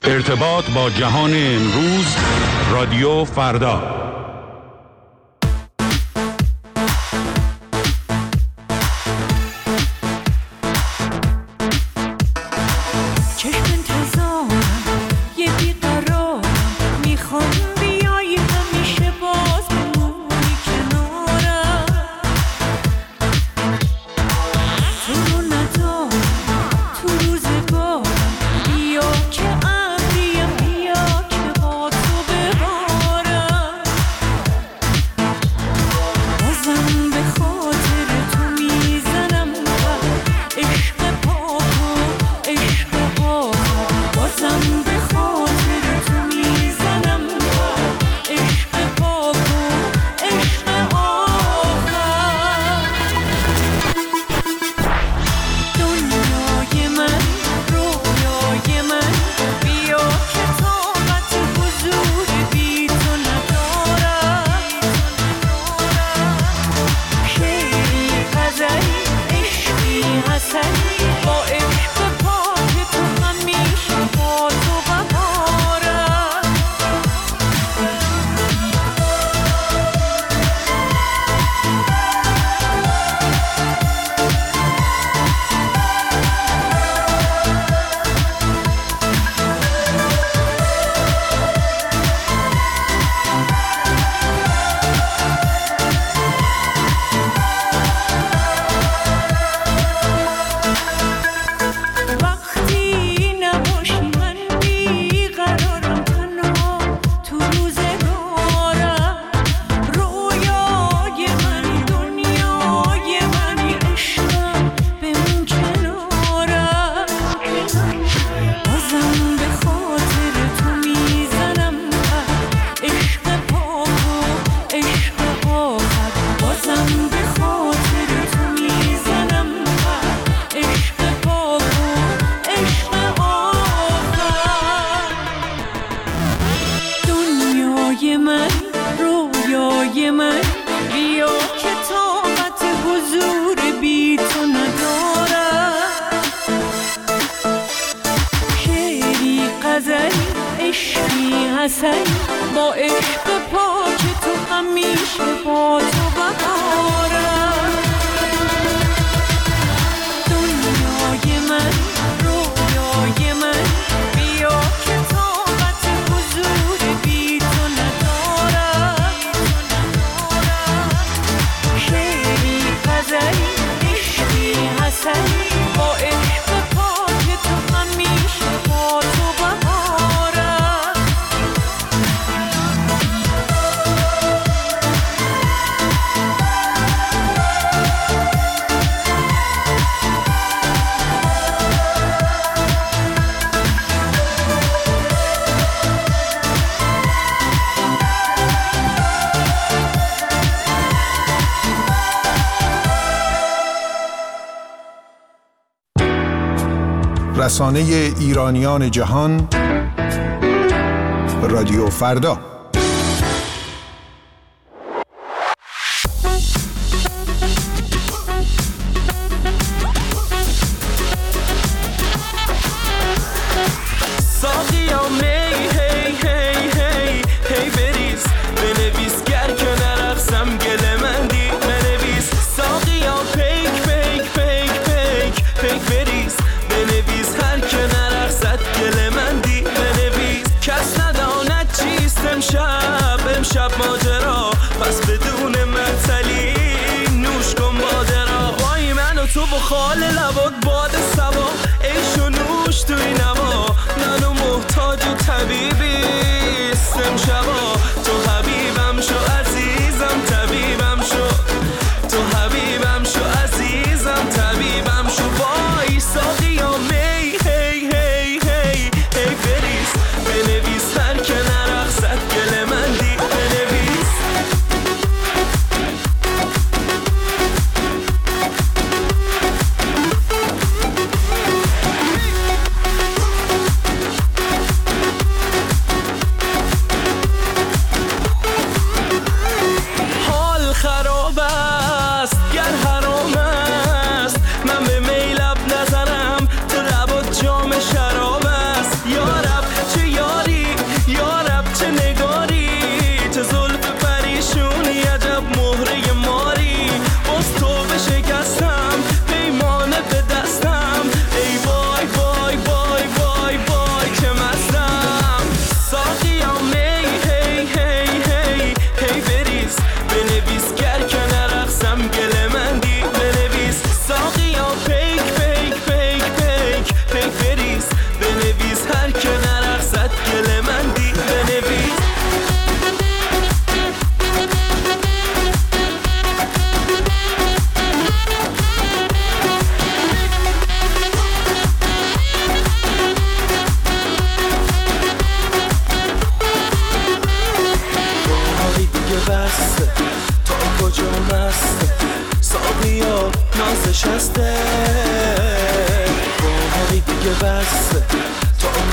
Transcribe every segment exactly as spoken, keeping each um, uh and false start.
ارتباط با جهان امروز، رادیو فردا. رسانه ایرانیان جهان، رادیو فردا.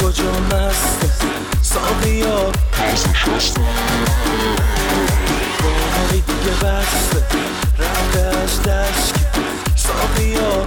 کجا مسته ساقیا باقی دیگه بسته رفته از دست ساقیا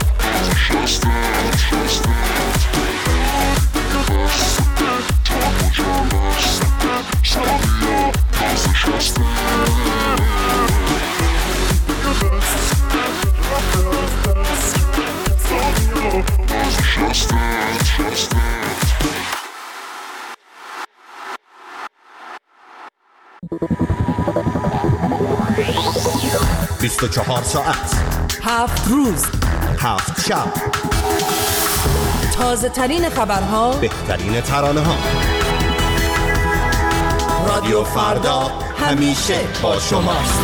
بیست و چهار ساعت، هفت روز، هفت شب، تازه ترین خبرها، بهترین ترانه ها. رادیو فردا همیشه با شماست.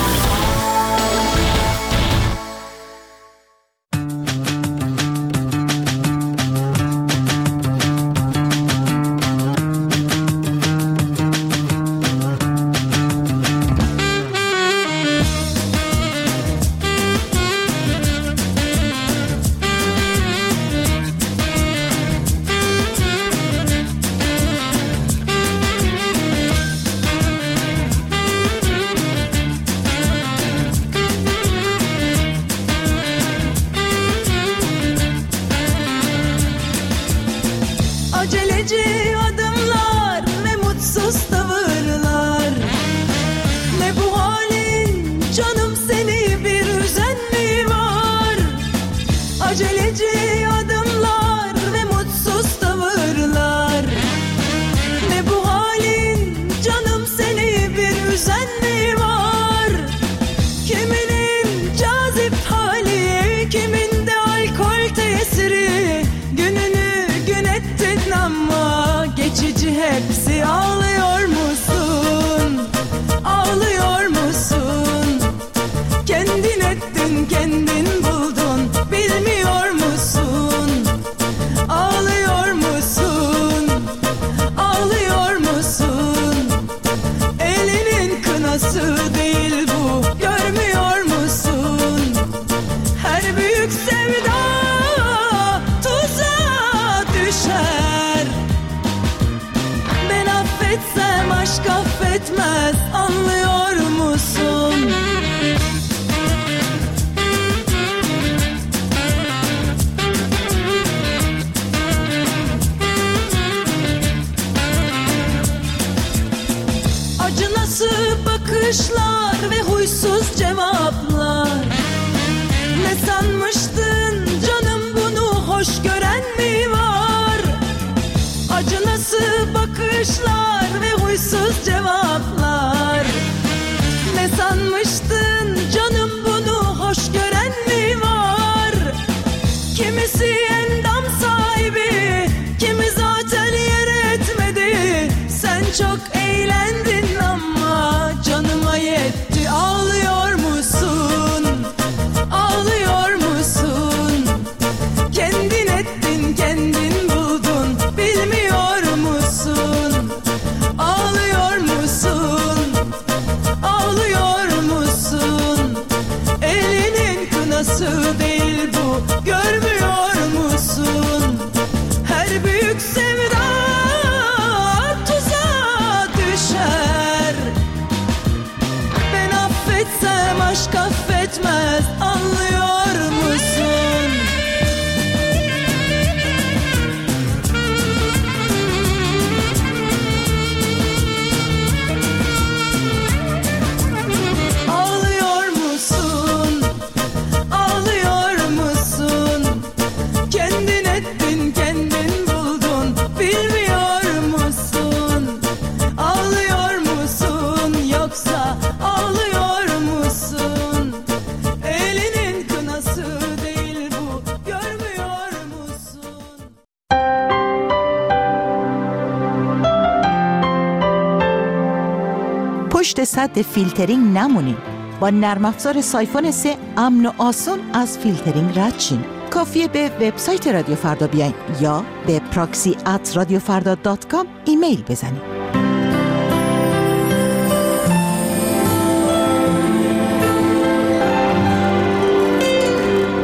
پشت سد فیلترینگ نمونید. با نرم افزار سایفون سه امن و آسان از فیلترینگ رد شین. کافیه به وبسایت رادیو فردا بیاین یا به پراکسی ات رادیو فردا دات کام ایمیل بزنید.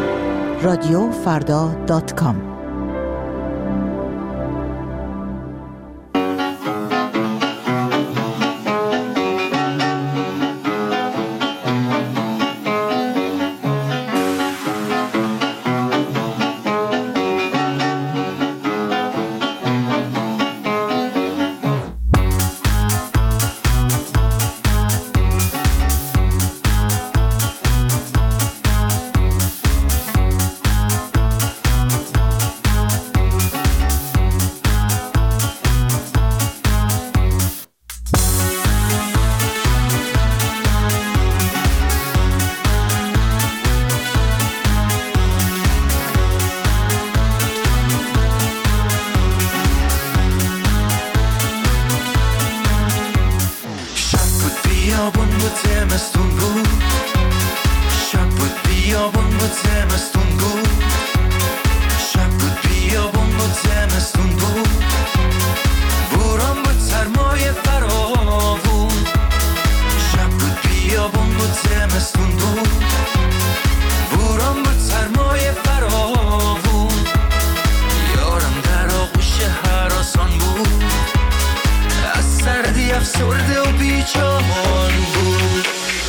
رادیو فردا دات کام بود زمستون بود، شب بود بیابون بود زمستون بود، شب بود بیابون بود زمستون بود، بوران بود سرمایه فراوون، شب بود بیابون بود زمستون بود، بوران بود سرمایه فراوون، یارم در آغوش هراسان بود، از سردی افسرده و بیچاران بود.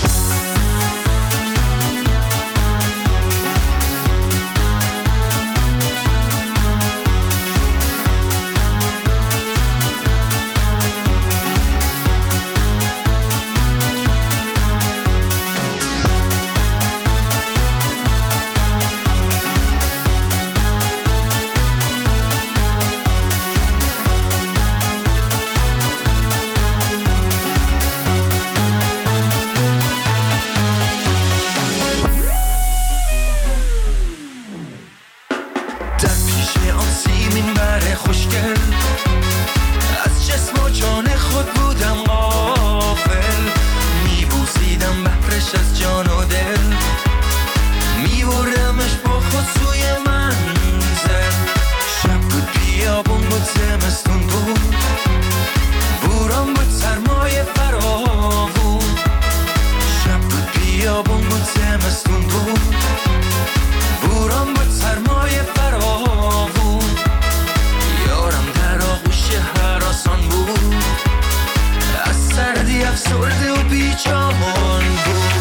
خوشگل از جسم و جان خود بودم غافل، میبوسیدم بحرش از جان و دل، میبردمش با خود سوی منزل، شب بود بیابون بود زمستون بود، بوران بود سرمایه فراوون، شب بود بیابون بود زمستون بود، بوران بود سرمایه فراوون، یارم در آغوش هراسان بود، از سردی افسرده و بیچاران بود.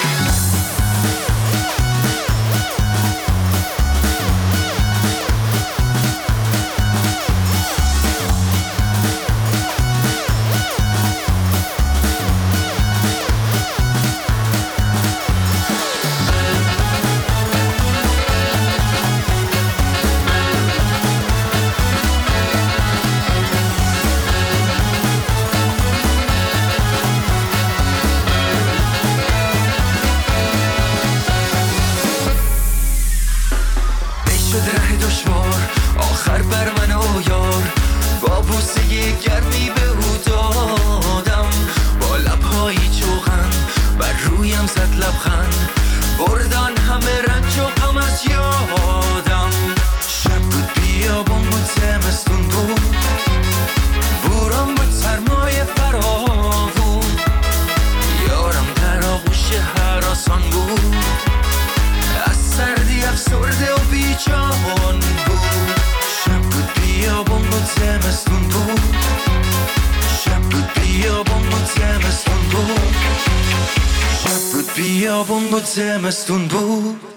آخر بر من و یار با بوسه گرمی به او دادم، با لبهایی چوغن بر رویم زد لبخند، بردان همه رنج و غم از یادم، شب بود بیابون بود زمستون بود، بوران بود سرمایه فراوون، یارم در آغوش هراسان بود، از سردی افسرده و بیچاران بود، شب بود بیابون بود زمستون بود، شب بود بیابون بود زمستون بود، شب بود بیابون بود زمستون بود.